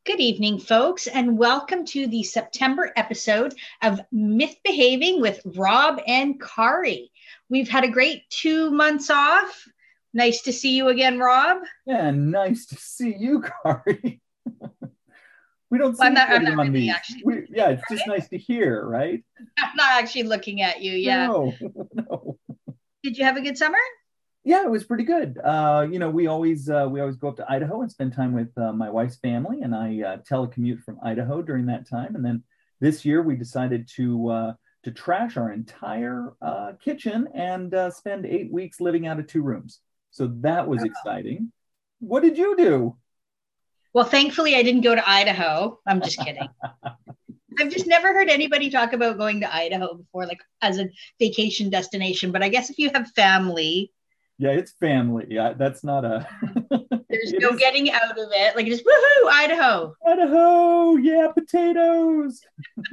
Good evening, folks, and welcome to the September episode of Myth Behaving with Rob and Kari. We've had a great 2 months off. Nice to see you again, Rob. Yeah, nice to see you, Kari. We don't see Well, each I'm other not on really these. actually. Yeah, it's just nice to hear, right? I'm not actually looking at you. Yeah. No, no. Did you have a good summer? Yeah, it was pretty good. We always go up to Idaho and spend time with my wife's family, and I telecommute from Idaho during that time. And then this year we decided to trash our entire kitchen and spend 8 weeks living out of two rooms. So that was exciting. What did you do? Well, thankfully, I didn't go to Idaho. I'm just kidding. I've just never heard anybody talk about going to Idaho before, like as a vacation destination. But I guess if you have family, Yeah, it's family. Yeah, that's not a. there's It no is getting out of it. Like just woohoo, Idaho. Idaho. Yeah, potatoes.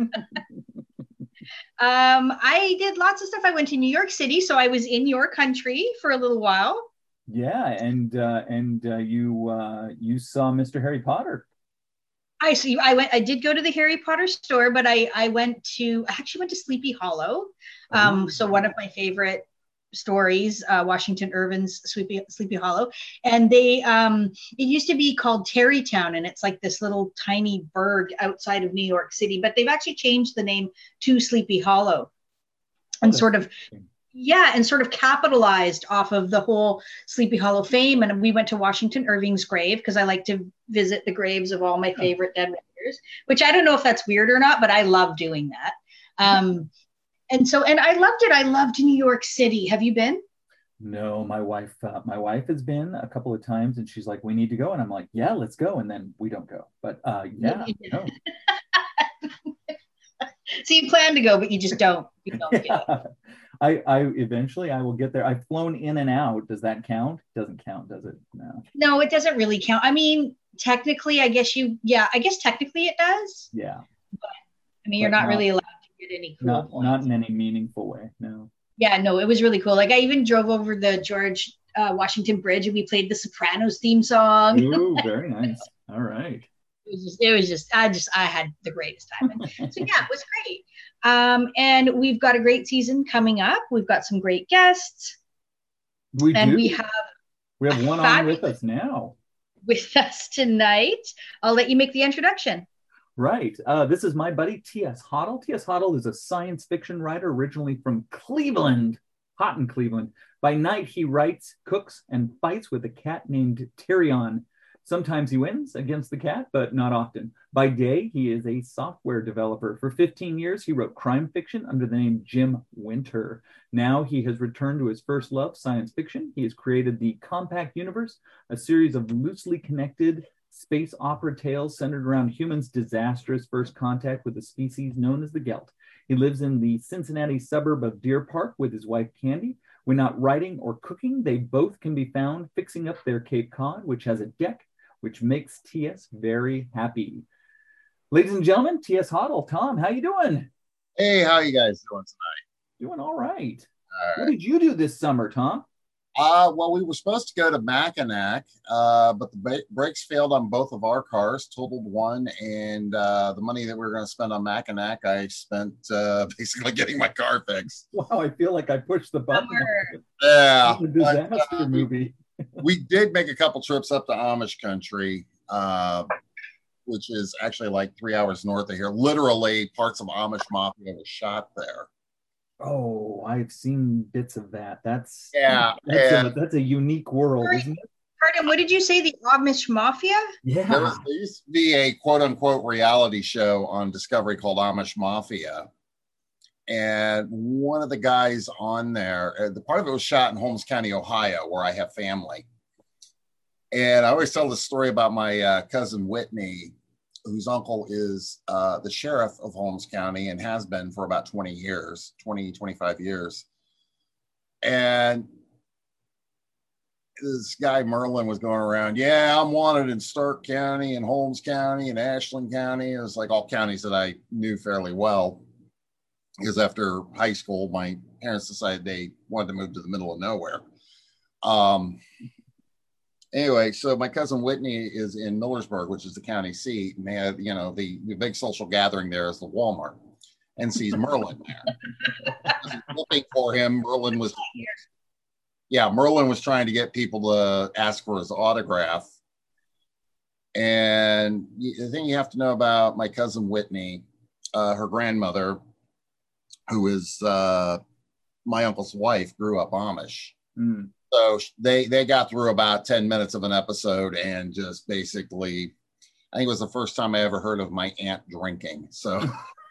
I did lots of stuff. I went to New York City, so I was in your country for a little while. Yeah, and you saw Mr. Harry Potter. I see. I went. I did go to the Harry Potter store, but I actually went to Sleepy Hollow. Oh, So one of my favorite stories, Washington Irving's Sleepy Hollow, and it used to be called Tarrytown, and it's like this little tiny burg outside of New York City, but they've actually changed the name to Sleepy Hollow, oh, and that's sort of interesting. yeah, and sort of capitalized off of the whole Sleepy Hollow fame. And we went to Washington Irving's grave because I like to visit the graves of all my Yeah. favorite dead writers, which I don't know if that's weird or not, but I love doing that. And I loved it. I loved New York City. Have you been? No, my wife has been a couple of times, and she's like, "We need to go," and I'm like, "Yeah, let's go," and then we don't go. But yeah, no, So you plan to go, but you just don't. You don't do it. yeah. I eventually I will get there. I've flown in and out. Does that count? Doesn't count, does it? No. No, it doesn't really count. I mean, technically, I guess technically it does. Yeah, I mean, you're but not not really allowed to get any cool not points. in any meaningful way. No. Yeah, no, it was really cool. Like I even drove over the George Washington Bridge and we played the Sopranos theme song. Ooh, very nice. All right. I had the greatest time. And so yeah, it was great. And we've got a great season coming up. We've got some great guests, We and do. we have We a have one on with fabulous us now. with us tonight. I'll let you make the introduction. Right. This is my buddy T.S. Hoddle. T.S. Hoddle is a science fiction writer originally from Cleveland, hot in Cleveland. By night, he writes, cooks, and fights with a cat named Tyrion. Sometimes he wins against the cat, but not often. By day, he is a software developer. For 15 years, he wrote crime fiction under the name Jim Winter. Now he has returned to his first love, science fiction. He has created the Compact Universe, a series of loosely connected space opera tales centered around humans' disastrous first contact with a species known as the Gelt. He lives in the Cincinnati suburb of Deer Park with his wife Candy. When not writing or cooking, they both can be found fixing up their Cape Cod, which has a deck, which makes TS very happy. Ladies and gentlemen, TS Hoddle. Tom, how you doing? Hey, how you guys doing tonight? Doing all right. All What right. did you do this summer, Tom? Well, we were supposed to go to Mackinac, but the brakes failed on both of our cars, totaled one, and the money that we were going to spend on Mackinac, I spent basically getting my car fixed. Wow, I feel like I pushed the button Summer. Yeah, on the but disaster movie. we did make a couple trips up to Amish country, which is actually like 3 hours north of here. Literally, parts of Amish Mafia was shot there. Oh, I've seen bits of that. That's Yeah, that's and a that's a unique world, Sorry, isn't it? pardon, what did you say? The Amish Mafia? Yeah. there used to be a quote unquote reality show on Discovery called Amish Mafia. And one of the guys on there, the part of it was shot in Holmes County, Ohio, where I have family. And I always tell the story about my cousin Whitney, whose uncle is the sheriff of Holmes County and has been for about 20 years, 20, 25 years. And this guy Merlin was going around, yeah, I'm wanted in Stark County and Holmes County and Ashland County. It was like all counties that I knew fairly well. Because after high school, my parents decided they wanted to move to the middle of nowhere. Anyway, so my cousin Whitney is in Millersburg, which is the county seat, and they have, you know, the big social gathering there is the Walmart, and sees Merlin there. He's looking for him. Merlin was trying to get people to ask for his autograph. And the thing you have to know about my cousin Whitney, her grandmother, who is my uncle's wife, grew up Amish. Mm. So they got through about 10 minutes of an episode and just basically, I think it was the first time I ever heard of my aunt drinking. So,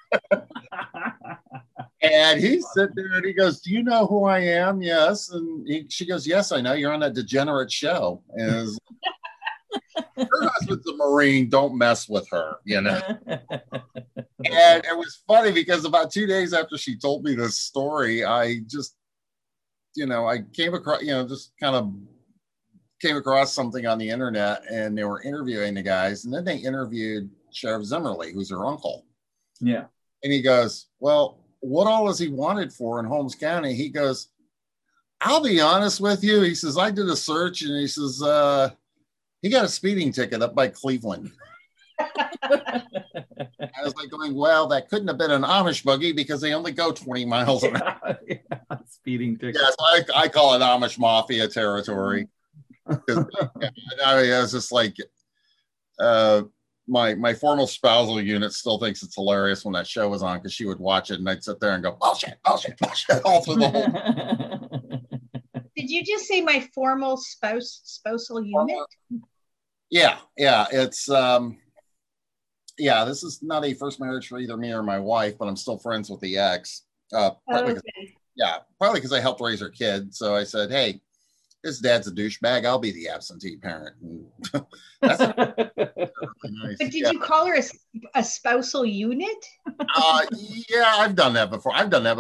and he sat there and he goes, "Do you know who I am?" Yes. And she goes, "Yes, I know. You're on that degenerate show." And her husband's a Marine. Don't mess with her, you know. And it was funny because about 2 days after she told me this story, I just, I came across, just kind of came across something on the internet, and they were interviewing the guys, and then they interviewed Sheriff Zimmerly, who's her uncle. Yeah. And he goes, "Well, what all is he wanted for in Holmes County?" He goes, "I'll be honest with you." He says, "I did a search," and he says, he got a speeding ticket up by Cleveland. I was like going, well, that couldn't have been an Amish buggy because they only go 20 miles an hour. Yeah, speeding ticket. Yeah, so I call it Amish Mafia territory. I mean, I was just like, my formal spousal unit still thinks it's hilarious when that show was on because she would watch it and I'd sit there and go, bullshit, bullshit, bullshit, all through the whole. Did you just say my formal spousal unit? Yeah, it's this is not a first marriage for either me or my wife, but I'm still friends with the ex. Partly because I helped raise her kid. So I said, "Hey, his dad's a douchebag. I'll be the absentee parent." That's really nice. But did you call her a spousal unit? Yeah, I've done that before.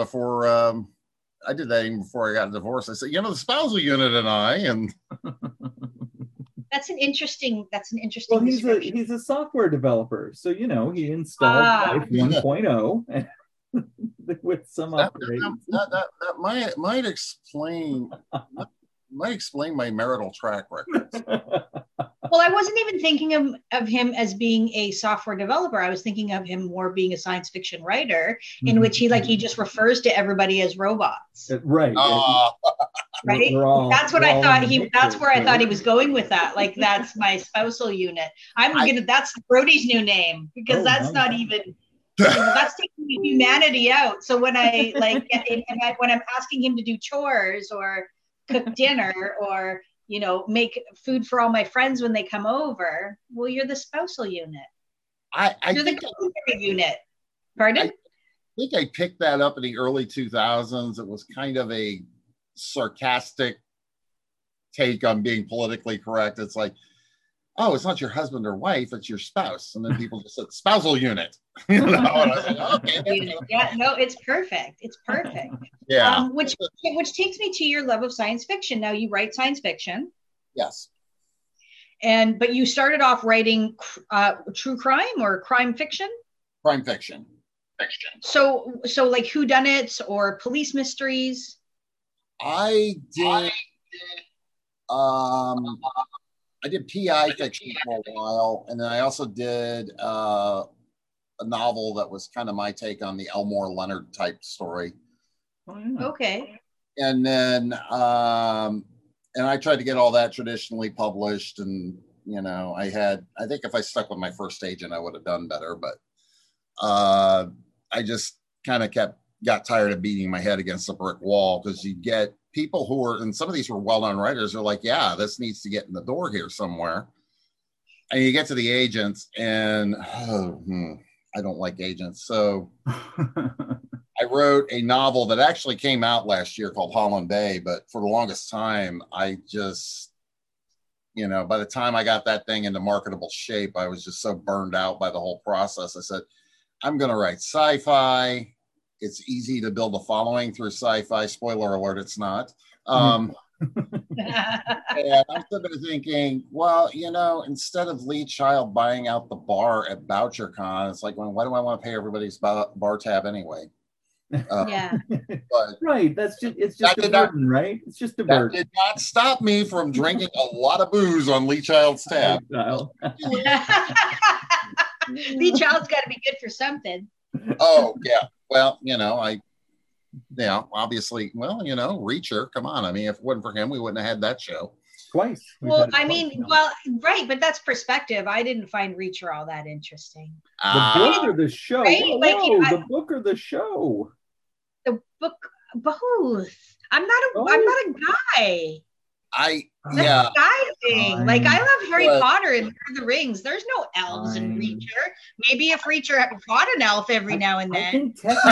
I did that even before I got divorced. I said, the spousal unit and I, and That's an interesting. Well, he's a software developer, so he installed Life 1.0 with some upgrades. That might explain my marital track record. Well, I wasn't even thinking of him as being a software developer. I was thinking of him more being a science fiction writer, in which he just refers to everybody as robots. Right. Right. That's what I thought that's where I thought he was going with that. Like, that's my spousal unit. That's Brody's new name, because that's not even, that's taking humanity out. So when I when I'm asking him to do chores or cook dinner or make food for all my friends when they come over, well, you're the spousal unit. You're the culinary unit. Pardon? I think I picked that up in the early 2000s. It was kind of a sarcastic take on being politically correct. It's like, oh, it's not your husband or wife, it's your spouse. And then people just said spousal unit. And I was like, okay. Yeah, no, it's perfect. It's perfect. Yeah. Which takes me to your love of science fiction. Now, you write science fiction. Yes. But you started off writing true crime or crime fiction? Crime fiction. So like whodunits or police mysteries? I did PI fiction for a while, and then I also did a novel that was kind of my take on the Elmore Leonard type story. Oh, yeah. Okay. And then and I tried to get all that traditionally published, and I think if I stuck with my first agent, I would have done better, but I just kind of got tired of beating my head against a brick wall, because you get people who are, and some of these were well-known writers, are like, yeah, this needs to get in the door here somewhere. And you get to the agents and I don't like agents. So I wrote a novel that actually came out last year called Holland Bay, but for the longest time, I just, by the time I got that thing into marketable shape, I was just so burned out by the whole process. I said, I'm going to write sci-fi. It's easy to build a following through sci-fi. Spoiler alert, it's not. And I'm sitting there thinking, well, instead of Lee Child buying out the bar at BoucherCon, it's like, well, why do I want to pay everybody's bar tab anyway? Yeah. But Right. It's just a burden, right? It's just a that burden. did not stop me from drinking a lot of booze on Lee Child's tab. Lee Child's got to be good for something. Oh yeah. Well, obviously, Reacher. Come on. I mean, if it wasn't for him, we wouldn't have had that show. Twice. Well, I mean, right, but that's perspective. I didn't find Reacher all that interesting. The book or the show? Right? Whoa, the book or the show? The book, both. I'm not a guy. That's a guy thing. Like, I love Harry Potter and Lord of the Rings. There's no elves in Reacher. Maybe if Reacher had fought an elf every now and then,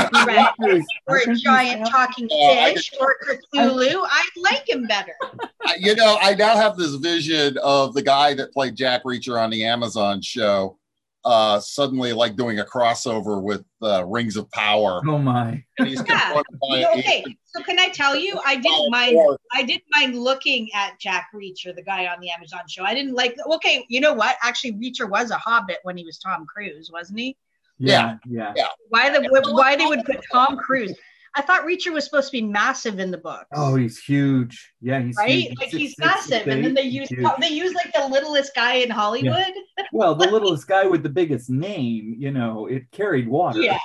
or a giant talking fish, or Cthulhu, I'd like him better. I now have this vision of the guy that played Jack Reacher on the Amazon show suddenly like doing a crossover with Rings of Power. Oh my! And he's okay, so can I tell you, I didn't mind looking at Jack Reacher, the guy on the Amazon show. I didn't like. Okay, you know what? Actually, Reacher was a hobbit when he was Tom Cruise, wasn't he? Yeah. Why they would put Tom Cruise? I thought Reacher was supposed to be massive in the book. Oh, he's huge. Yeah, he's right. Huge. Like he's massive, and then they use like the littlest guy in Hollywood. Yeah. Well, the littlest guy with the biggest name, it carried water. Yeah.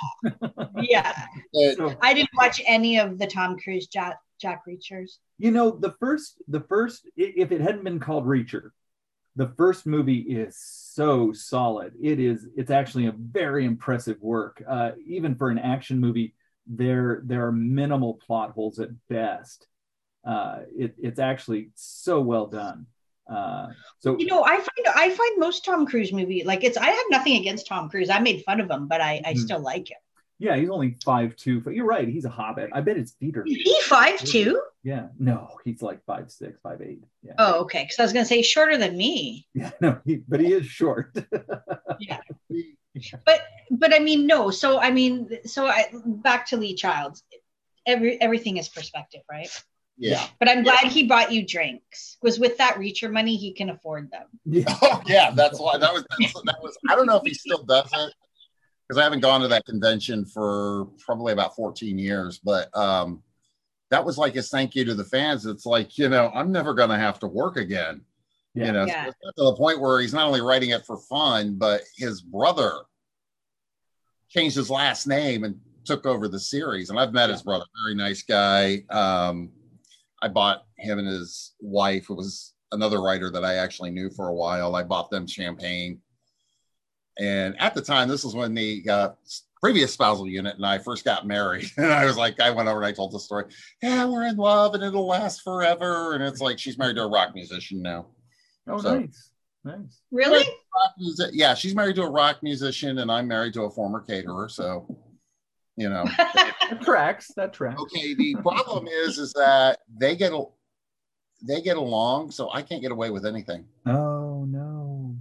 So, I didn't watch any of the Tom Cruise Jack Reachers. The first, if it hadn't been called Reacher, the first movie is so solid. It's actually a very impressive work, even for an action movie. There are minimal plot holes at best. It's actually so well done. So I find most Tom Cruise movie I have nothing against Tom Cruise. I made fun of him, but I still like him. Yeah, he's only 5'2". But you're right, he's a hobbit. I bet his feet are. Is he 5'2"? Yeah, no, he's like 5'6", 5'8". Yeah. Oh, okay. Because I was gonna say shorter than me. Yeah, no, but he is short. Yeah. But I mean, no. So back to Lee Child's. Everything is perspective, right? Yeah. But I'm glad he bought you drinks. Was with that Reacher money, he can afford them. Yeah. Oh, yeah. That's why that was. I don't know if he still does it because I haven't gone to that convention for probably about 14 years. But that was like his thank you to the fans. It's like I'm never going to have to work again. Yeah. So it's to the point where he's not only writing it for fun, but his brother changed his last name and took over the series. And I've met his brother, very nice guy. I bought him and his wife, who was another writer that I actually knew for a while. I bought them champagne. And at the time, this was when the previous spousal unit and I first got married. And I went over and I told the story. Yeah, we're in love and it'll last forever. And it's like, she's married to a rock musician now. Oh, so, nice. Really? Yeah, she's married to a rock musician and I'm married to a former caterer. So, that tracks. Okay, the problem is that they get along, so I can't get away with anything. Oh no,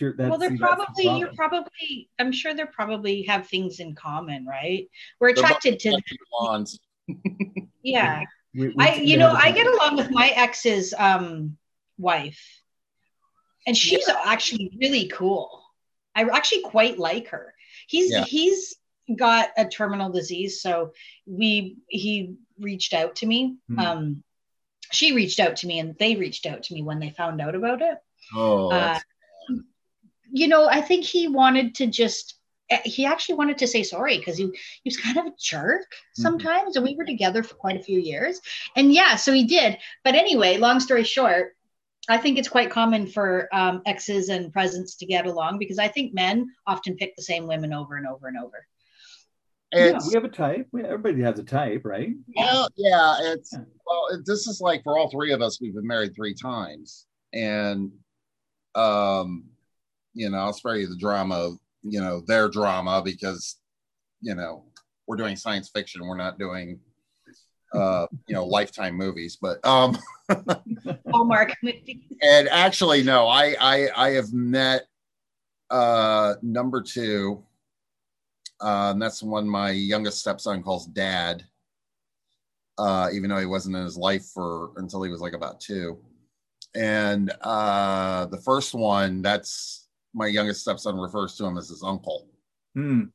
I'm sure they probably have things in common, right? We're attracted to blondes. Yeah. I get along with my ex's wife, and she's actually really cool. I actually quite like her. He's got a terminal disease, so he reached out to me. She reached out to me, and they reached out to me when they found out about it. I think he actually wanted to say sorry because he was kind of a jerk sometimes, and we were together for quite a few years. And so he did. But anyway, long story short, I think it's quite common for exes and presents to get along because I think men often pick the same women over and over and over. We have a type. Everybody has a type, right? Well, this is like for all three of us, we've been married 3 times. And, I'll spare you the drama of, their drama because, we're doing science fiction. We're not doing, Lifetime movies, but Hallmark movies. And actually, no, I have met number 2. And that's the one my youngest stepson calls Dad, even though he wasn't in his life until he was like about 2. And the first one, that's my youngest stepson refers to him as his uncle.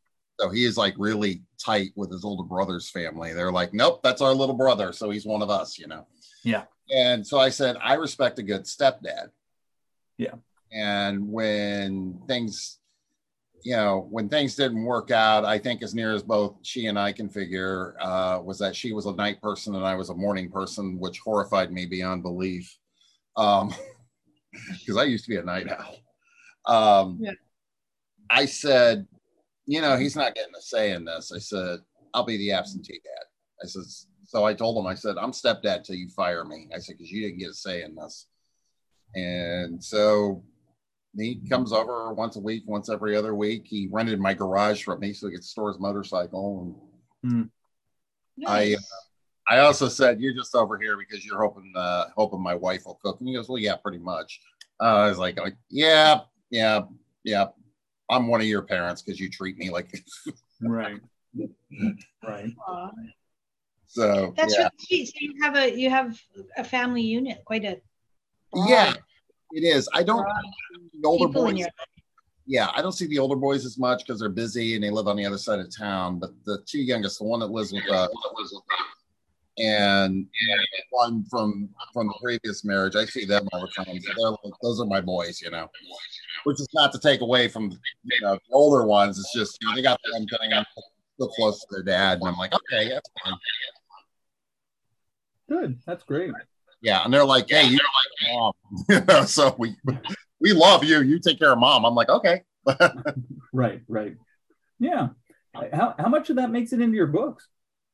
So he is like really tight with his older brother's family. They're like, nope, that's our little brother. So he's one of us, you know? Yeah. And so I said, I respect a good stepdad. Yeah. And when things, you know, when things didn't work out, I think as near as both she and I can figure was that she was a night person and I was a morning person, which horrified me beyond belief. Because I used to be a night owl. Yeah. I said, you know, he's not getting a say in this. I said, I'll be the absentee dad. I said, so I told him, I said, I'm stepdad till you fire me. I said, because you didn't get a say in this. And so he comes over once a week, once every other week. He rented my garage from me so he could store his motorcycle. And Nice. I also said, you're just over here because you're hoping my wife will cook. And he goes, well, yeah, pretty much. I was like, yeah. I'm one of your parents because you treat me like this. Right. Right. So That's yeah. really sweet. So you have a family unit, quite a Yeah, it is. I don't the older people in boys. your Yeah, I don't see the older boys as much because they're busy and they live on the other side of town. But the two youngest, the one that lives with and one from the previous marriage, I see them all the time. So they're like, those are my boys, you know. Which is not to take away from the older ones. It's just they got them getting so close to their dad, and I'm like, okay, that's fine. Good. That's great. Yeah, and they're like, hey, you don't like mom, so we love you. You take care of mom. I'm like, okay. Right. Yeah. How much of that makes it into your books?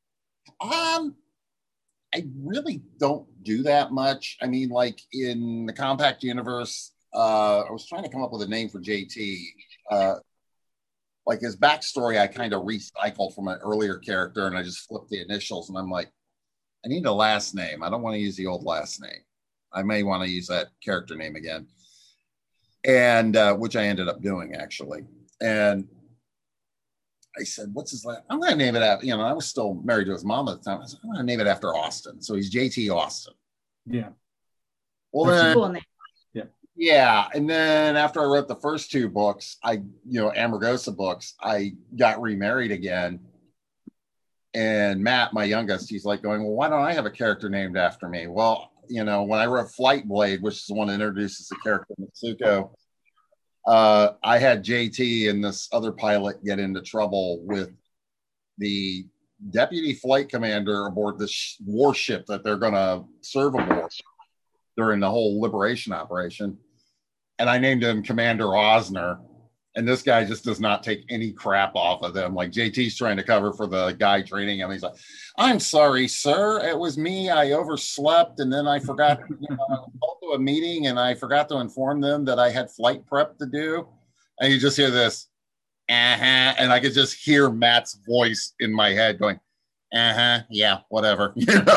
I really don't do that much. I mean, like in the Compact Universe, I was trying to come up with a name for JT. Like his backstory, I kind of recycled from an earlier character, and I just flipped the initials, and I'm like, I need a last name. I don't want to use the old last name. I may want to use that character name again, and which I ended up doing actually. And I said, what's his last? I'm going to name it after, I was still married to his mom at the time. I said, I'm going to name it after Austin. So he's JT Austin. Yeah. Well, That's then, cool name. yeah. And then after I wrote the first two books, Amargosa books, I got remarried again. And Matt, my youngest, he's like going, well, why don't I have a character named after me? Well, when I wrote Flight Blade, which is the one that introduces the character Mitsuko, I had JT and this other pilot get into trouble with the deputy flight commander aboard this warship that they're going to serve aboard during the whole liberation operation. And I named him Commander Osner. And this guy just does not take any crap off of them. Like JT's trying to cover for the guy training him. He's like, I'm sorry, sir. It was me. I overslept. And then I forgot, I was called to a meeting and I forgot to inform them that I had flight prep to do. And you just hear this, and I could just hear Matt's voice in my head going, yeah, whatever.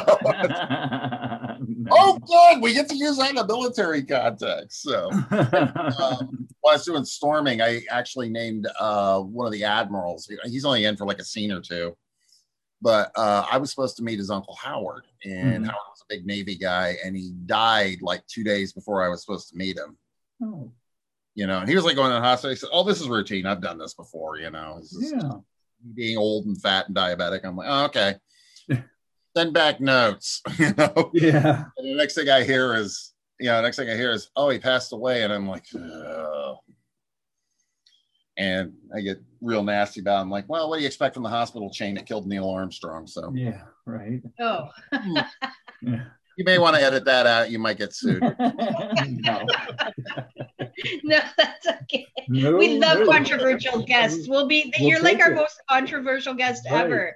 Oh, good. We get to use that in a military context. So while I was doing Storming, I actually named one of the admirals. He's only in for like a scene or two. But I was supposed to meet his Uncle Howard. And Howard was a big Navy guy. And he died like 2 days before I was supposed to meet him. Oh. And he was like going to the hospital. He said, oh, this is routine. I've done this before, being old and fat and diabetic. I'm like, oh, okay. Send back notes, Yeah. And the next thing I hear is, oh, he passed away. And I'm like, oh. And I get real nasty about it. I'm like, well, what do you expect from the hospital chain that killed Neil Armstrong? So yeah, right. Oh. Yeah. You may want to edit that out. You might get sued. No. No, that's okay. No, we love no. controversial guests. You're like take our it. most controversial guest Right. ever.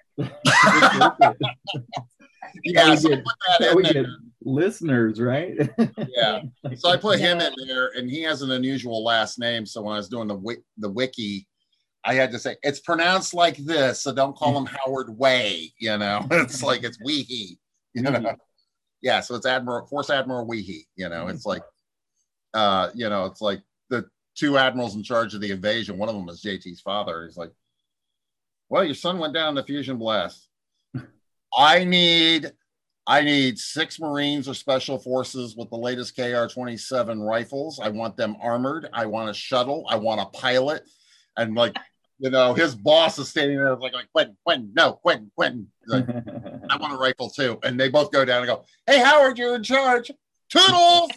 Yeah, so I put that in we there. get listeners, right? Yeah. So I put him in there, and he has an unusual last name. So when I was doing the wiki, I had to say it's pronounced like this, so don't call him Howard Way. It's like it's Weehee. Yeah. So it's Force Admiral Weehee. It's like, it's like the two admirals in charge of the invasion. One of them is JT's father. He's like, well, your son went down in the fusion blast. I need 6 Marines or Special Forces with the latest KR-27 rifles. I want them armored. I want a shuttle. I want a pilot. And like, You know, his boss is standing there like Quentin, no, Quentin. He's like, I want a rifle too. And they both go down and go, hey, Howard, you're in charge. Toodles!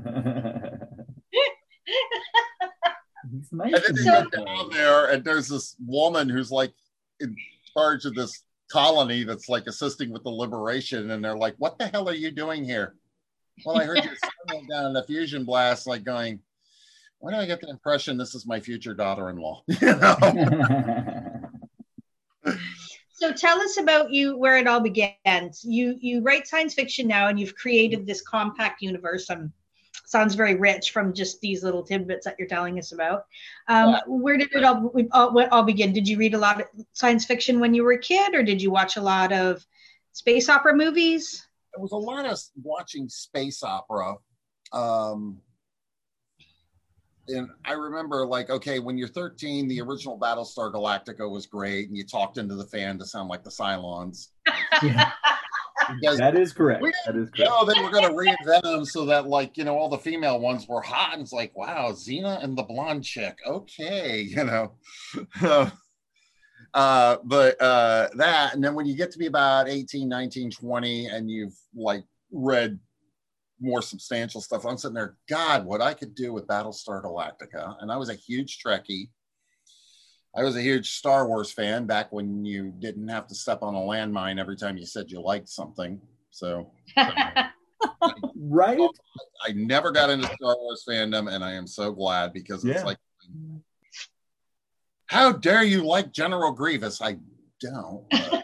Nice. And then they go down there, and there's this woman who's like in charge of this colony that's like assisting with the liberation. And they're like, what the hell are you doing here? Well, I heard your son down in the fusion blast, like going, why do I get the impression this is my future daughter-in-law? You know? So tell us about you, where it all begins. You write science fiction now, and you've created this compact universe. Sounds very rich from just these little tidbits that you're telling us about. Where did it all begin? Did you read a lot of science fiction when you were a kid, or did you watch a lot of space opera movies? There was a lot of watching space opera. And I remember, like, okay, when you're 13, the original Battlestar Galactica was great, and you talked into the fan to sound like the Cylons. Yeah. That is correct. That is correct. You know, they were going to reinvent them so that, like, you know, all the female ones were hot, and it's like, wow, Xena and the blonde chick. Okay, you know. But that, and then when you get to be about 18, 19, 20, and you've, like, read more substantial stuff, I'm sitting there, God, what I could do with Battlestar Galactica. And I was a huge Trekkie. I was a huge Star Wars fan back when you didn't have to step on a landmine every time you said you liked something. So right. I never got into Star Wars fandom, and I am so glad, because it's like, how dare you like General Grievous? I don't.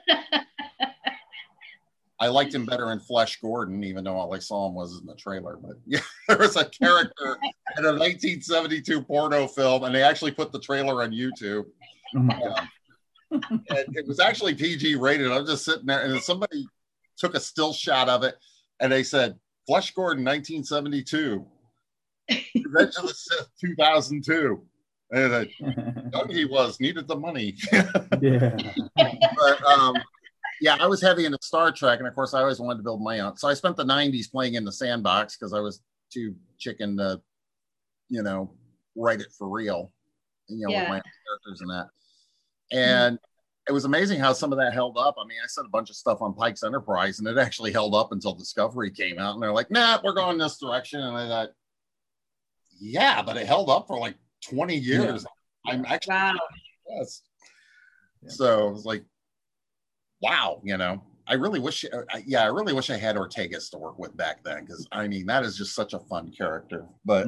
I liked him better in Flesh Gordon, even though all I saw him was in the trailer. But yeah, there was a character in a 1972 porno film, and they actually put the trailer on YouTube. Oh my God. And it was actually PG rated. I was just sitting there, and somebody took a still shot of it, and they said, Flesh Gordon, 1972. Revenge of the Sith, 2002. And young he was, needed the money. Yeah. But, yeah, I was heavy into Star Trek, and of course, I always wanted to build my own. So I spent the 90s playing in the sandbox because I was too chicken to, you know, write it for real, you know, with my characters and that. And it was amazing how some of that held up. I mean, I said a bunch of stuff on Pike's Enterprise, and it actually held up until Discovery came out, and they're like, nah, we're going this direction. And I thought, yeah, but it held up for like 20 years. Yeah. I'm actually impressed. Yeah. So it was like, wow, you know, I really wish I had Ortegas to work with back then, because I mean, that is just such a fun character. But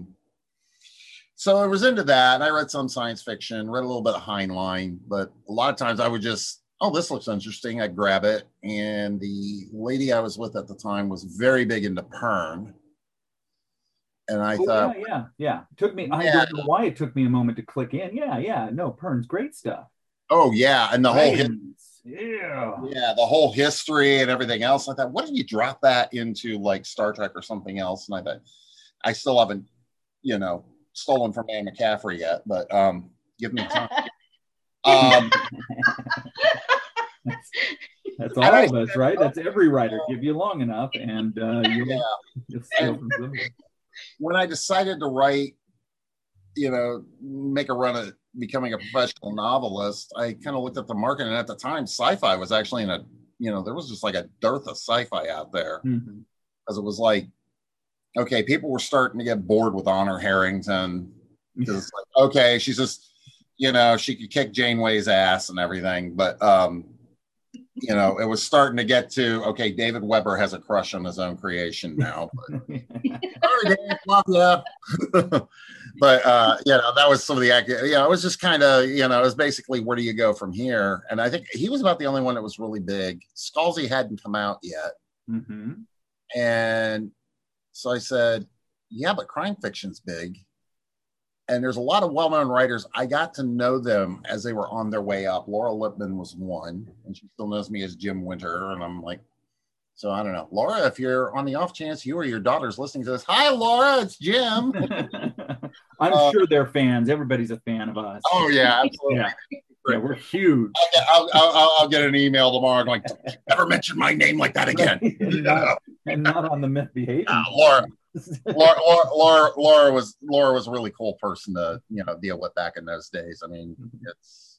so I was into that, and I read some science fiction, read a little bit of Heinlein, but a lot of times I would just, oh, this looks interesting, I'd grab it. And the lady I was with at the time was very big into Pern. And I thought, yeah. Took me, I don't know why it took me a moment to click in. No, Pern's great stuff. Oh yeah, and the whole the whole history and everything else. I thought, what if you drop that into like Star Trek or something else? And I thought, I still haven't, you know, stolen from Anne McCaffrey yet, but give me time. That's all of us, right? That's every writer. Give you long enough, and you'll steal from somebody. When I decided to write, you know, make a run at becoming a professional novelist, I kind of looked at the market, and at the time, sci-fi was actually in a, you know, there was just like a dearth of sci-fi out there, because it was like, okay, people were starting to get bored with Honor Harrington, because it's like, okay, she's just, you know, she could kick Janeway's ass and everything, but you know, it was starting to get to, okay, David Weber has a crush on his own creation now. But, sorry, Dave, love ya. But you know, that was some of the, you know, it was just kind of, you know, it was basically, where do you go from here? And I think he was about the only one that was really big. Scalzi hadn't come out yet. And so I said, yeah, but crime fiction's big. And there's a lot of well-known writers. I got to know them as they were on their way up. Laura Lippman was one, and she still knows me as Jim Winter. And I'm like, so I don't know. Laura, if you're on the off chance you or your daughter's listening to this, hi, Laura, it's Jim. I'm sure they're fans. Everybody's a fan of us. Oh, yeah, absolutely. Yeah, we're huge. I'll get an email tomorrow going, never mention my name like that again. and not on the Myth Behavior. Laura, Laura was a really cool person to deal with back in those days. I mean, it's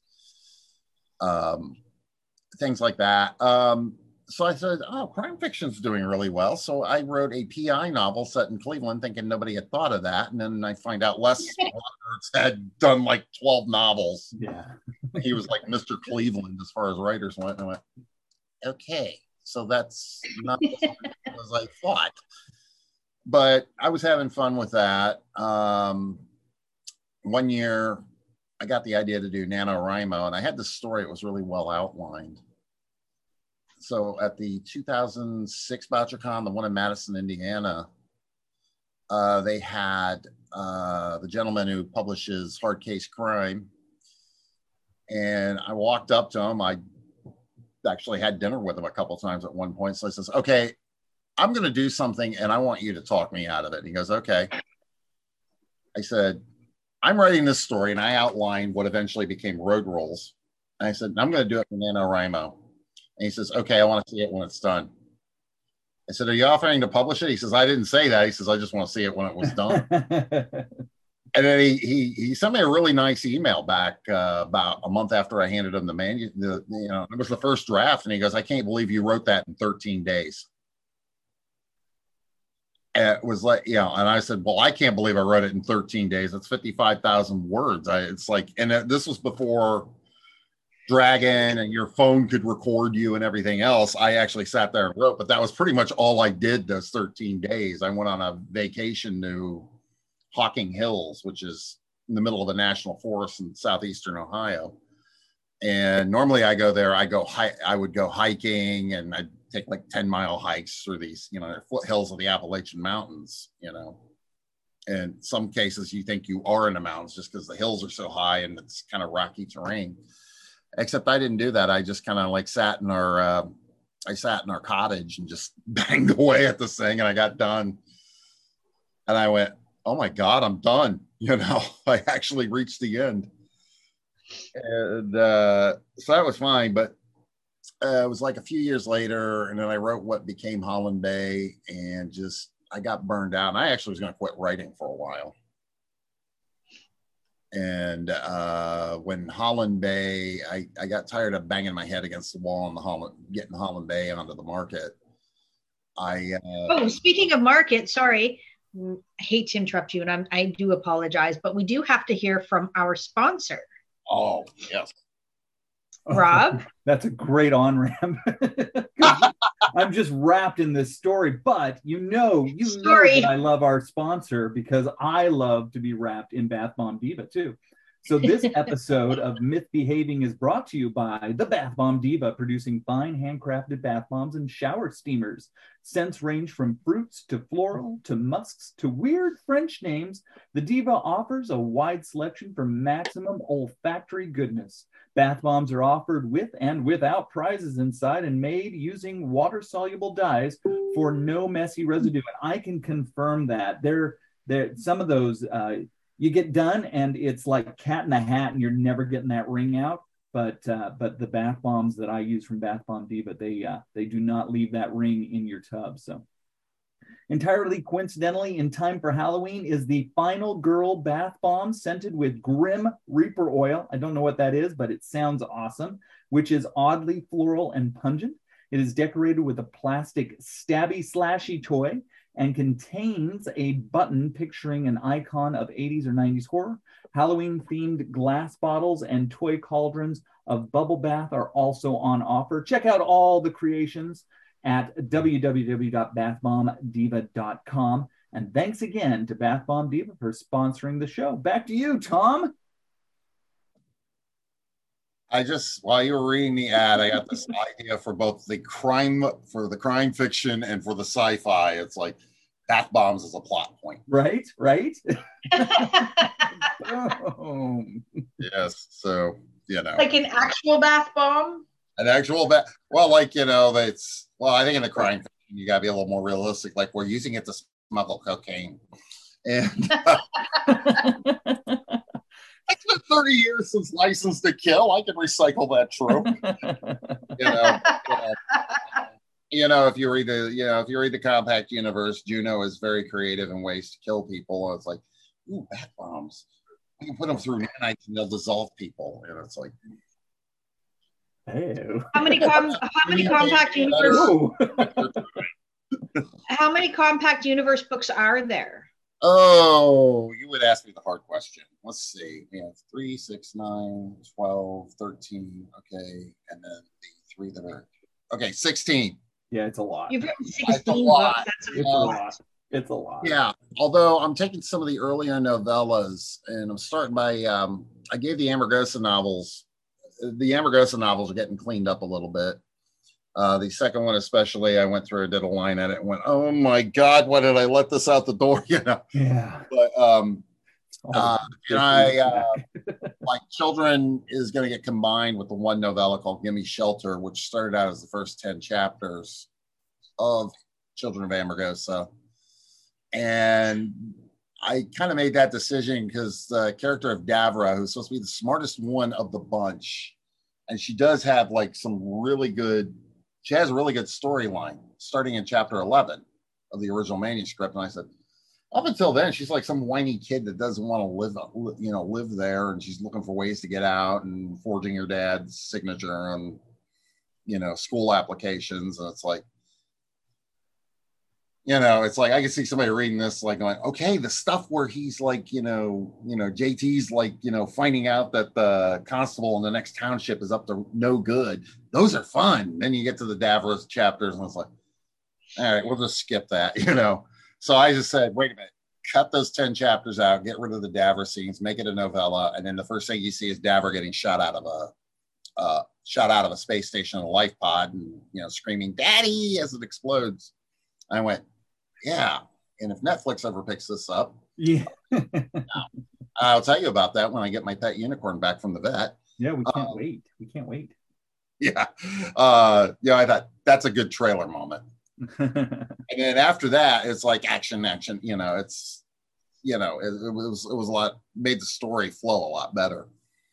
things like that. So I said, oh, crime fiction's doing really well. So I wrote a PI novel set in Cleveland, thinking nobody had thought of that. And then I find out Les Roberts had done like 12 novels. Yeah. He was like Mr. Cleveland as far as writers went. And I went, okay, so that's not as I thought. But I was having fun with that. One year, I got the idea to do NaNoWriMo, and I had this story. It was really well outlined. So at the 2006 BoucherCon, the one in Madison, Indiana, they had the gentleman who publishes Hard Case Crime. And I walked up to him. I actually had dinner with him a couple of times at one point. So I says, okay, I'm going to do something and I want you to talk me out of it. And he goes, okay. I said, I'm writing this story, and I outlined what eventually became Road Rules. And I said, I'm going to do it for NaNoWriMo. And he says, okay, I want to see it when it's done. I said, are you offering to publish it? He says, I didn't say that. He says, I just want to see it when it was done. And then he sent me a really nice email back about a month after I handed him the manuscript. It was the first draft. And he goes, I can't believe you wrote that in 13 days. And it was like, and I said, well, I can't believe I wrote it in 13 days. That's 55,000 words. It's like, and this was before Dragon and your phone could record you and everything else. I actually sat there and wrote, but that was pretty much all I did those 13 days. I went on a vacation to Hocking Hills, which is in the middle of the national forest in southeastern Ohio. And normally I go there, I would go hiking, and I'd take like 10-mile hikes through these, foothills of the Appalachian Mountains, In some cases you think you are in the mountains just because the hills are so high and it's kind of rocky terrain. Except I didn't do that. I just kind of like sat in our cottage and just banged away at this thing, and I got done. And I went, oh my God, I'm done. I actually reached the end. And so that was fine. But it was like a few years later, and then I wrote what became Holland Bay, and I got burned out. And I actually was going to quit writing for a while. And when Holland Bay, I got tired of banging my head against the wall and getting Holland Bay onto the market. Speaking of market, sorry, I hate to interrupt you, and I do apologize, but we do have to hear from our sponsor. Oh, yes. Rob? That's a great on-ramp. I'm just wrapped in this story, but you know that I love our sponsor because I love to be wrapped in Bath Bomb Diva too. So this episode of Myth Behaving is brought to you by the Bath Bomb Diva, producing fine handcrafted bath bombs and shower steamers. Scents range from fruits to floral to musks to weird French names. The Diva offers a wide selection for maximum olfactory goodness. Bath bombs are offered with and without prizes inside and made using water-soluble dyes for no messy residue. And I can confirm that. They're some of those you get done and it's like Cat in the Hat and you're never getting that ring out. But the bath bombs that I use from Bath Bomb Diva, they do not leave that ring in your tub. So entirely coincidentally, in time for Halloween is the Final Girl Bath Bomb scented with Grim Reaper oil. I don't know what that is, but it sounds awesome, which is oddly floral and pungent. It is decorated with a plastic stabby slashy toy and contains a button picturing an icon of 80s or 90s horror. Halloween-themed glass bottles and toy cauldrons of bubble bath are also on offer. Check out all the creations at www.bathbombdiva.com. And thanks again to Bath Bomb Diva for sponsoring the show. Back to you, Tom. While you were reading the ad, I got this idea for both the crime fiction and for the sci-fi. It's like bath bombs as a plot point. Right. Boom. Yes. So, like an actual bath bomb? An actual bath. Well, I think in the crime fiction, you got to be a little more realistic. Like we're using it to smuggle cocaine. And it's been 30 years since License to Kill. I can recycle that trope. if you read the Compact Universe, Juno is very creative in ways to kill people. It's like, ooh, bat bombs. We can put them through nanites and they'll dissolve people. And it's like, Ew. How many Compact Universe? How many Compact Universe books are there? Oh, you would ask me the hard question. Let's see. We have 3, 6, 9, 12, 13. Okay. And then the 3 that are, okay, 16. Yeah, it's a lot. You've written 16 books. That's a lot. It's a lot. Yeah. Although I'm taking some of the earlier novellas and I'm starting by, I gave the Amargosa novels. The Amargosa novels are getting cleaned up a little bit. The second one, especially, I went through, did a line edit and went, oh my God, why did I let this out the door? Yeah. But, like Children is going to get combined with the one novella called Gimme Shelter, which started out as the first 10 chapters of Children of Amargosa. And I kind of made that decision because the character of Davra, who's supposed to be the smartest one of the bunch, and she does have like she has a really good storyline starting in chapter 11 of the original manuscript. And I said, up until then, she's like some whiny kid that doesn't want to live there. And she's looking for ways to get out and forging her dad's signature on, school applications. And it's like, it's like, I can see somebody reading this, like going, okay, the stuff where he's like, JT's like, finding out that the constable in the next township is up to no good. Those are fun. Then you get to the Davros chapters and it's like, all right, we'll just skip that, So I just said, wait a minute, cut those 10 chapters out, get rid of the Davros scenes, make it a novella. And then the first thing you see is Davra getting shot out of a space station in a life pod and, screaming, Daddy, as it explodes. I went, yeah. And if Netflix ever picks this up, yeah, I'll tell you about that when I get my pet unicorn back from the vet. Yeah, we can't wait. We can't wait. Yeah. I thought that's a good trailer moment. And then after that, it's like action. It's, it was a lot, made the story flow a lot better.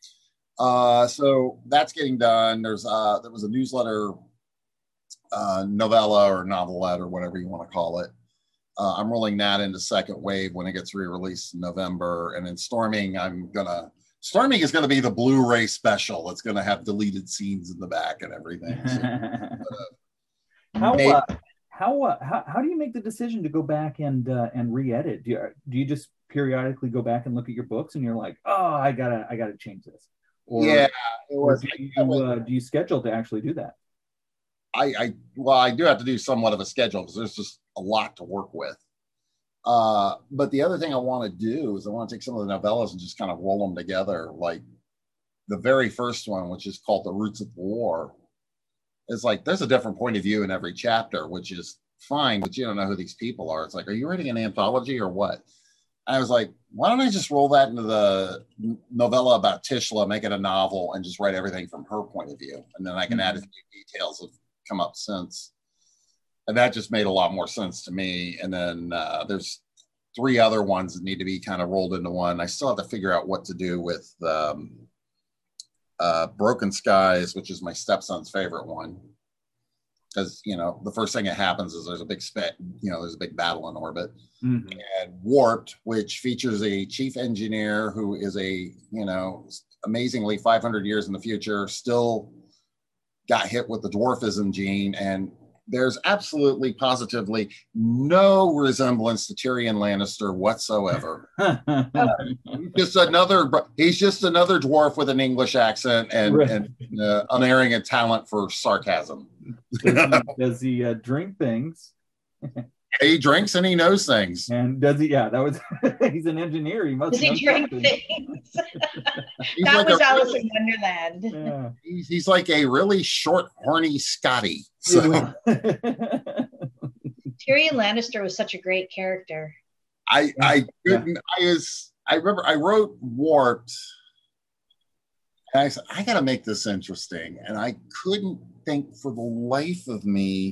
So that's getting done. There was a newsletter, novella or novelette or whatever you want to call it. I'm rolling that into second wave when it gets re-released in November. And then Storming is going to be the Blu-ray special. It's going to have deleted scenes in the back and everything. So, how do you make the decision to go back and re-edit? Do you just periodically go back and look at your books and you're like, oh, I gotta change this? Or, yeah, do you schedule to actually do that? I do have to do somewhat of a schedule because there's just a lot to work with. But the other thing I want to do is I want to take some of the novellas and just kind of roll them together. Like the very first one, which is called The Roots of War, is like there's a different point of view in every chapter, which is fine, but you don't know who these people are. It's like, are you writing an anthology or what? I was like, why don't I just roll that into the novella about Tishla, make it a novel, and just write everything from her point of view, and then I can add a few details that come up since. And that just made a lot more sense to me. And then there's 3 other ones that need to be kind of rolled into one. I still have to figure out what to do with Broken Skies, which is my stepson's favorite one. Because, the first thing that happens is there's a big there's a big battle in orbit. Mm-hmm. And Warped, which features a chief engineer who is amazingly 500 years in the future, still got hit with the dwarfism gene, and there's absolutely positively no resemblance to Tyrion Lannister whatsoever. He's just another dwarf with an English accent and unerring talent for sarcasm. Does he drink things? He drinks and he knows things. And does he? Yeah, that was. He's an engineer. He must. Does he drink things? That was Alice in Wonderland. Yeah. He's like a really short, horny Scotty. So. Tyrion Lannister was such a great character. I remember I wrote Warped, and I said I got to make this interesting, and I couldn't think for the life of me.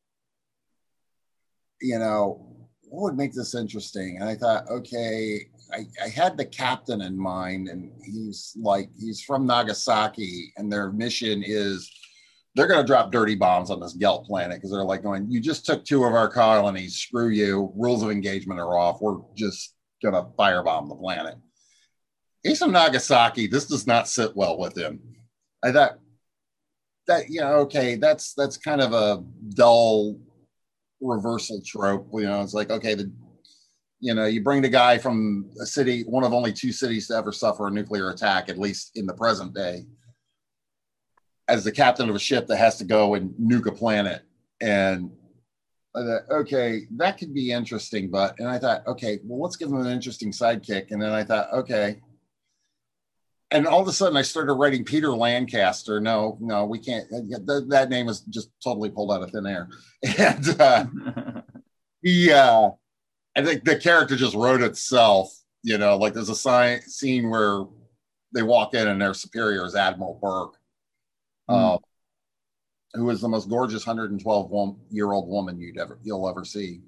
What would make this interesting? And I thought, okay, I had the captain in mind, and he's from Nagasaki, and their mission is they're going to drop dirty bombs on this Gelt planet because they're like going, you just took 2 of our colonies, screw you, rules of engagement are off, we're just going to firebomb the planet. Ace of Nagasaki, this does not sit well with him. I thought that, okay, that's kind of a dull reversal trope. It's like, okay, you bring the guy from a city, one of only 2 cities to ever suffer a nuclear attack, at least in the present day, as the captain of a ship that has to go and nuke a planet. And I thought, okay, that could be interesting. And I thought, okay, well, let's give him an interesting sidekick. And then I thought, okay. And all of a sudden I started writing Peter Lancaster. No, we can't. That name is just totally pulled out of thin air. And I think the character just wrote itself, like there's a scene where they walk in and their superior is Admiral Burke, who is the most gorgeous 112-year-old woman you'll ever see.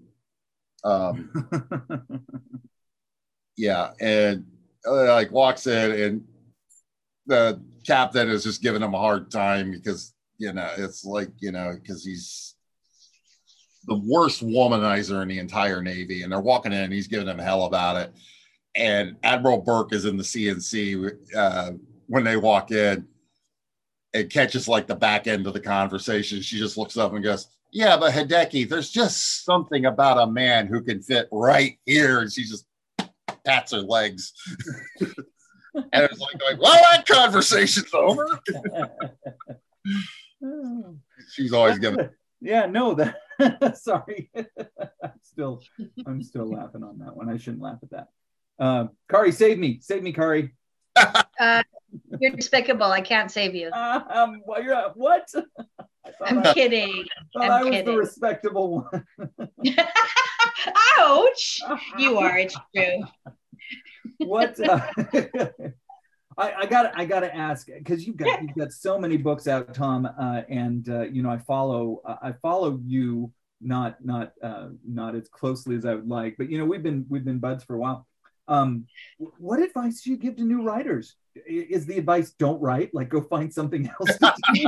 And like walks in and the captain is just giving him a hard time because, it's like, because he's the worst womanizer in the entire Navy, and they're walking in and he's giving them hell about it. And Admiral Burke is in the CNC when they walk in. It catches like the back end of the conversation. She just looks up and goes, yeah, but Hideki, there's just something about a man who can fit right here. And she just pats her legs. And it's like going, well, that conversation's over. She's always giving. Yeah, no, sorry. I'm still laughing on that one. I shouldn't laugh at that. Kari, save me, Kari. You're despicable. I can't save you. What? I'm kidding. I was the respectable one. Ouch! You are. It's true. What? I gotta ask, because you've got so many books out, Tom, and I follow you not as closely as I would like, but we've been buds for a while. What advice do you give to new writers? Is the advice don't write, like go find something else to do?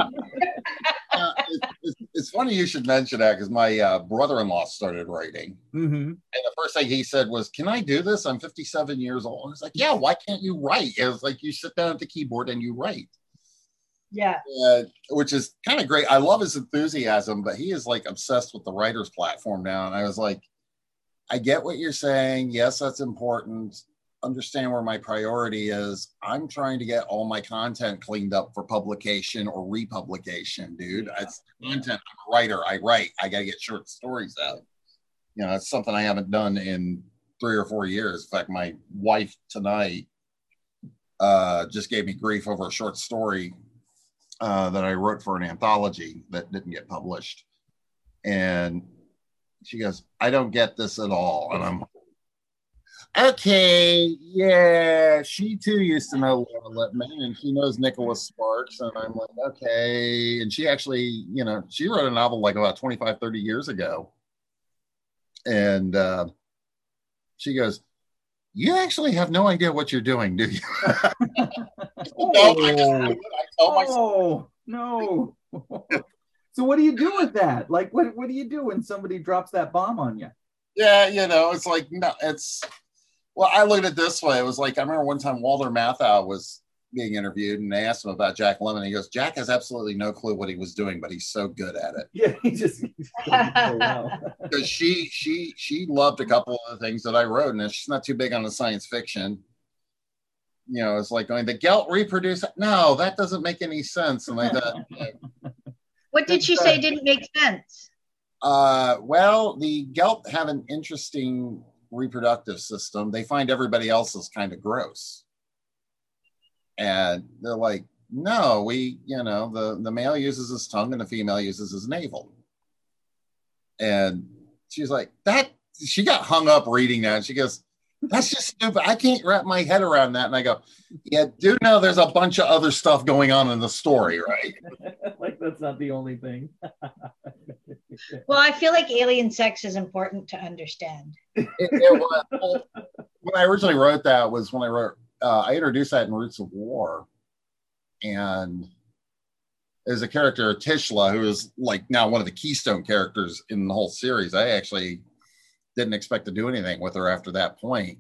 It's funny you should mention that because my brother-in-law started writing. Mm-hmm. And the first thing he said was, can I do this? I'm 57 years old. I was like, yeah, why can't you write? It was like, you sit down at the keyboard and you write. Yeah. Which is kind of great. I love his enthusiasm, but he is like obsessed with the writer's platform now. And I was like, I get what you're saying. Yes, that's important. Understand where my priority is. I'm trying to get all my content cleaned up for publication or republication, dude. It's content. I'm a writer. I write. I got to get short stories out. It's something I haven't done in 3 or 4 years. In fact, my wife tonight just gave me grief over a short story that I wrote for an anthology that didn't get published. And she goes, I don't get this at all. And I'm okay, yeah, she too used to know Laura Lippman, and she knows Nicholas Sparks, and I'm like, okay. And she actually, she wrote a novel like about 25, 30 years ago. And she goes, you actually have no idea what you're doing, do you? No. So what do you do with that? Like, what do you do when somebody drops that bomb on you? Yeah, it's like, no, well, I looked at it this way. It was like, I remember one time Walter Matthau was being interviewed and they asked him about Jack Lemmon. He goes, Jack has absolutely no clue what he was doing, but he's so good at it. Yeah, he's so well. Because she loved a couple of the things that I wrote, and she's not too big on the science fiction. It's like going, the Gelt reproduce. No, that doesn't make any sense. And I thought, what did she say didn't make sense? Well, the Gelt have an interesting reproductive system. They find everybody else is kind of gross. And they're like, no, the male uses his tongue and the female uses his navel. And she's like, she got hung up reading that. And she goes, that's just stupid. I can't wrap my head around that. And I go, yeah, do know there's a bunch of other stuff going on in the story, right? Like, that's not the only thing. Well, I feel like alien sex is important to understand. It was. When I originally wrote that was when I wrote, I introduced that in Roots of War. And is a character, Tishla, who is like now one of the keystone characters in the whole series. I actually didn't expect to do anything with her after that point.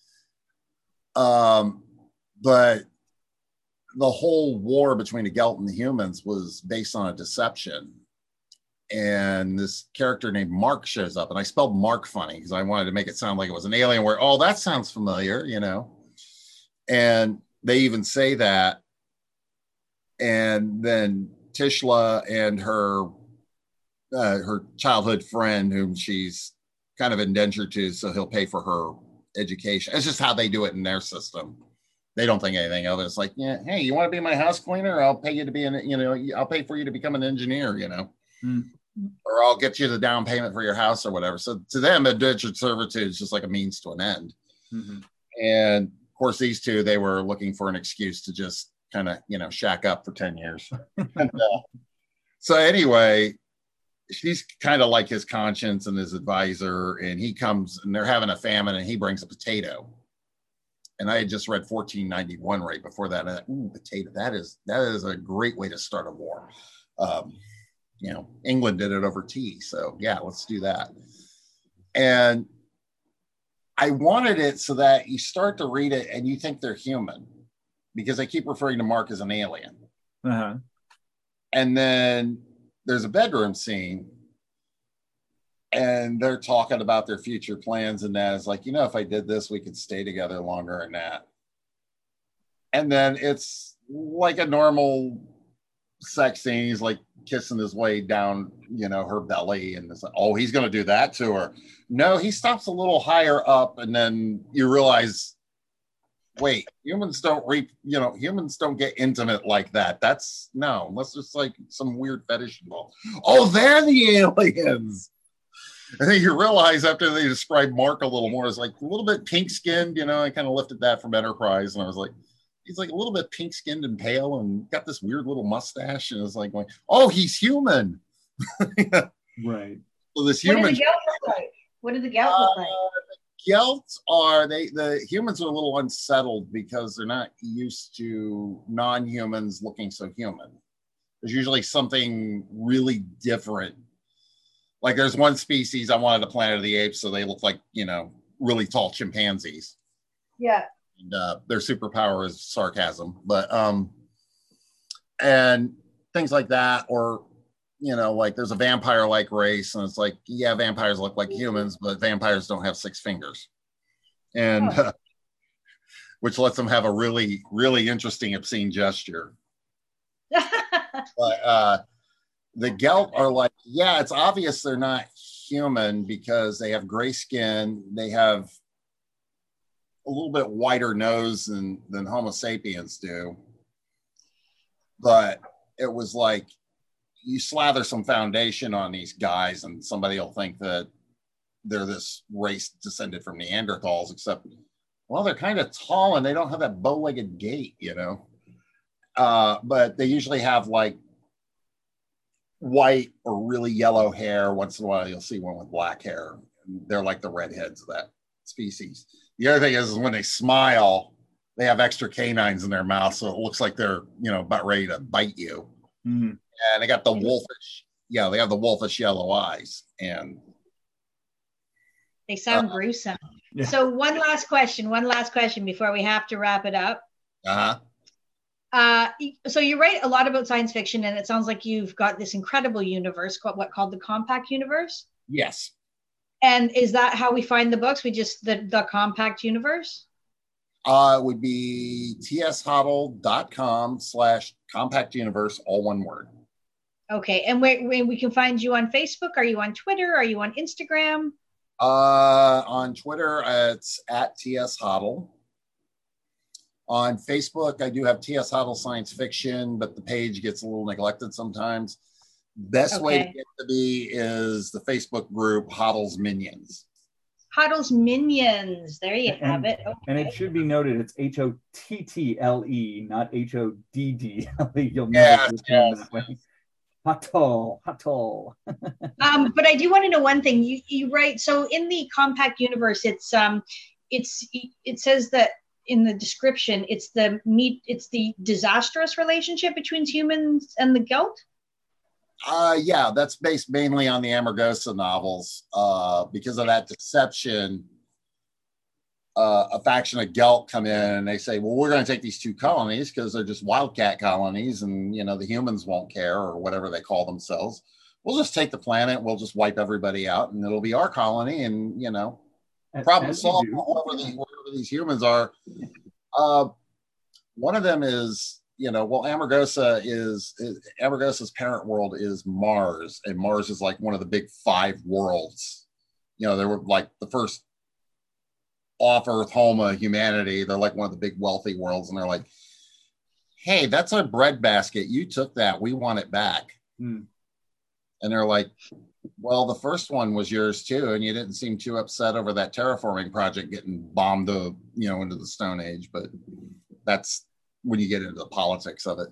But the whole war between the Gelt and the humans was based on a deception. And this character named Mark shows up, and I spelled Mark funny because I wanted to make it sound like it was an alien where, oh, that sounds familiar, you know? And they even say that. And then Tishla and her childhood friend, whom she's kind of indentured to, so he'll pay for her education. It's just how they do it in their system. They don't think anything of it. It's like, yeah, hey, you want to be my house cleaner? I'll pay you to be I'll pay for you to become an engineer, or I'll get you the down payment for your house or whatever. So to them, indentured servitude is just like a means to an end. Mm-hmm. And of course, these two, they were looking for an excuse to just kind of, shack up for 10 years. So anyway, she's kind of like his conscience and his advisor, and he comes and they're having a famine and he brings a potato. And I had just read 1491 right before that. And I thought, ooh, potato, that is a great way to start a war. England did it over tea. So yeah, let's do that. And I wanted it so that you start to read it and you think they're human, because they keep referring to Mark as an alien. Uh-huh. And then there's a bedroom scene and they're talking about their future plans, and that is like, if I did this, we could stay together longer and that. And then it's like a normal sex scene. He's like kissing his way down, her belly, and it's like, oh, he's going to do that to her. No, he stops a little higher up, and then you realize, wait, humans don't get intimate like that. That's just like some weird fetish involved. Oh, they're the aliens. And then you realize after they describe Mark a little more, it's like a little bit pink skinned, I kind of lifted that from Enterprise, and I was like, he's like a little bit pink skinned and pale and got this weird little mustache, and it's like going, oh, he's human. Right. So this human. What do the Gelt look like? What do the Gelt look like? Gelts are the humans are a little unsettled because they're not used to non-humans looking so human. There's usually something really different. Like there's one species I wanted to Planet of the Apes, so they look like really tall chimpanzees. Yeah. And their superpower is sarcasm, but and things like that, or like there's a vampire-like race, and it's like, yeah, vampires look like humans, but vampires don't have 6 fingers, and which lets them have a really, really interesting obscene gesture. But the Gelt are like, yeah, it's obvious they're not human because they have gray skin, they have a little bit wider nose than Homo sapiens do. But it was like, you slather some foundation on these guys and somebody will think that they're this race descended from Neanderthals, except, well, they're kind of tall and they don't have that bow-legged gait, but they usually have like white or really yellow hair. Once in a while, you'll see one with black hair. They're like the redheads of that species. The other thing is when they smile, they have extra canines in their mouth, so it looks like they're, about ready to bite you. Mm-hmm. And they got the wolfish, they have the wolfish yellow eyes, and they sound gruesome. Yeah. So one last question before we have to wrap it up. So you write a lot about science fiction, and it sounds like you've got this incredible universe called the Compact Universe. Yes. And is that how we find the books? We just the Compact Universe? It would be tshoddle.com/Compact Universe, all one word. Okay. And where we can find you on Facebook? Are you on Twitter? Are you on Instagram? On Twitter, it's at tshoddle. On Facebook, I do have TS Hoddle Science Fiction, but the page gets a little neglected sometimes. Best way to get to me is the Facebook group Hoddle's Minions. Hoddle's Minions. There you have it. Okay. And it should be noted, it's HOTTLE, not HODDLE. You'll never that way. Hoddle. But I do want to know one thing. You write, so in the Compact Universe, it says that in the description, it's the disastrous relationship between humans and the Gelt. Yeah, that's based mainly on the Amargosa novels. Because of that deception, a faction of Gelt come in and they say, well, we're going to take these 2 colonies because they're just wildcat colonies, and the humans won't care, or whatever they call themselves. We'll just take the planet, we'll just wipe everybody out, and it'll be our colony, and problem solved. Whoever these humans are. One of them is, Amargosa's parent world is Mars, and Mars is like one of the big 5 worlds. They were like the first off-Earth home of humanity. They're like one of the big wealthy worlds, and they're like, hey, that's our breadbasket. You took that. We want it back. And they're like, well, the first one was yours too, and you didn't seem too upset over that terraforming project getting bombed into the Stone Age. But that's when you get into the politics of it.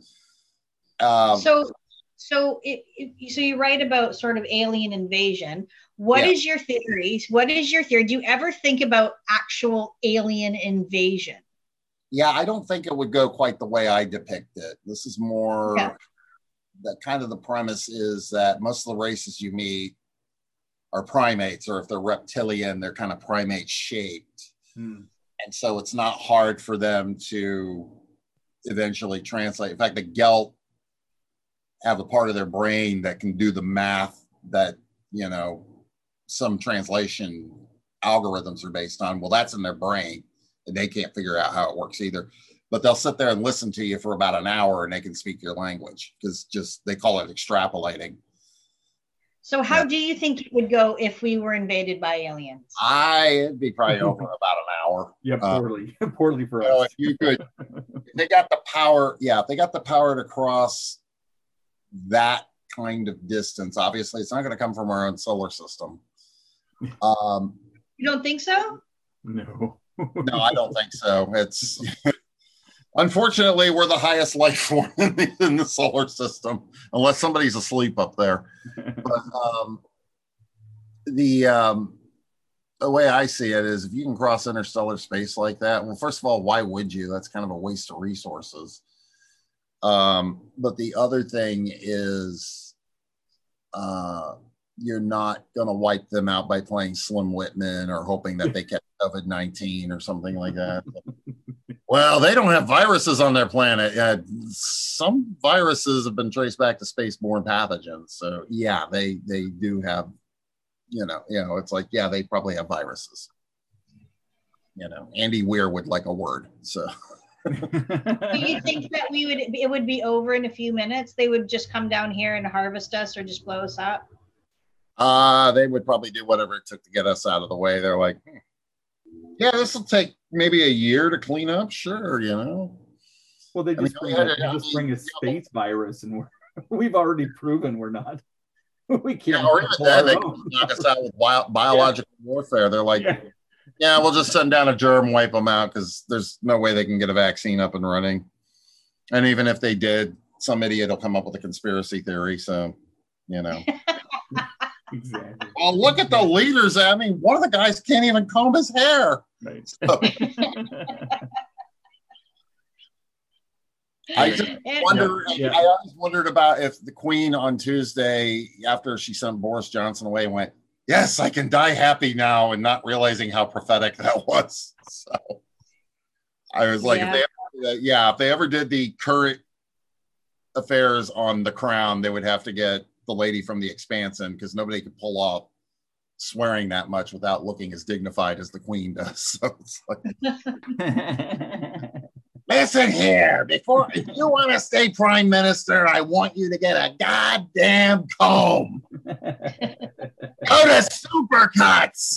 So you write about sort of alien invasion. What is your theory? What is your theory? Do you ever think about actual alien invasion? Yeah, I don't think it would go quite the way I depict it. This is more that kind of the premise is that most of the races you meet are primates, or if they're reptilian, they're kind of primate shaped. And so it's not hard for them to eventually translate. In fact, the Gelt have a part of their brain that can do the math that, some translation algorithms are based on. Well, that's in their brain, and they can't figure out how it works either. But they'll sit there and listen to you for about an hour, and they can speak your language, because they call it extrapolating. So how do you think it would go if we were invaded by aliens? It'd be probably over about an hour. Yeah, poorly for us. If you could, if they got the power, if they got the power to cross that kind of distance, obviously it's not going to come from our own solar system. You don't think so? No. No, I don't think so. It's unfortunately we're the highest life form in the solar system, unless somebody's asleep up there. But the way I see it is, if you can cross interstellar space like that, well, first of all, why would you? That's kind of a waste of resources. But the other thing is, you're not going to wipe them out by playing Slim Whitman or hoping that they catch COVID-19 or something like that. Well, they don't have viruses on their planet. Some viruses have been traced back to spaceborne pathogens. So yeah, they do have, it's like, yeah, they probably have viruses. Andy Weir would like a word. So do you think that it would be over in a few minutes? They would just come down here and harvest us, or just blow us up? They would probably do whatever it took to get us out of the way. They're like, yeah, this will take maybe a year to clean up. Sure, Well, they just bring a space virus, and we've already proven we're not. We can't. Or even then, they can knock us out with biological warfare. They're like, yeah, we'll just send down a germ, wipe them out, because there's no way they can get a vaccine up and running. And even if they did, some idiot will come up with a conspiracy theory. So, Exactly. Well, look at the leaders. I mean, one of the guys can't even comb his hair. Right. So, I just wonder. I always wondered about if the Queen on Tuesday, after she sent Boris Johnson away, went, "Yes, I can die happy now," and not realizing how prophetic that was. So I was like, if they ever did the current affairs on the Crown, they would have to get the lady from The Expanse in, because nobody could pull off swearing that much without looking as dignified as the Queen does. So it's like, listen here, if you want to stay prime minister, I want you to get a goddamn comb. Go to Supercuts.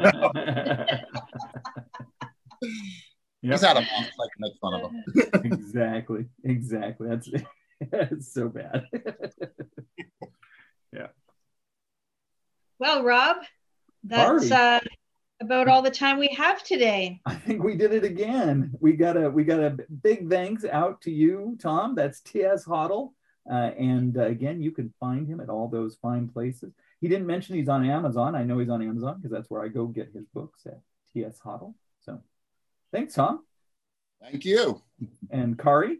He's out of bounds, I can make fun of him. Exactly. That's so bad. Yeah. Well, Rob, that's about all the time we have today. I think we did it again. We got a big thanks out to you, Tom. That's T.S. Hoddle. And again, you can find him at all those fine places. He didn't mention he's on Amazon. I know he's on Amazon because that's where I go get his books, at T.S. Hoddle. So thanks, Tom. Thank you. And Kari?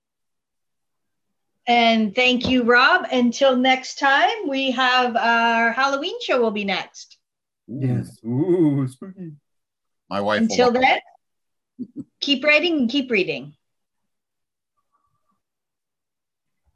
And thank you, Rob. Until next time, we have our Halloween show will be next. Yes. Ooh, spooky. My wife. Until then, keep writing and keep reading.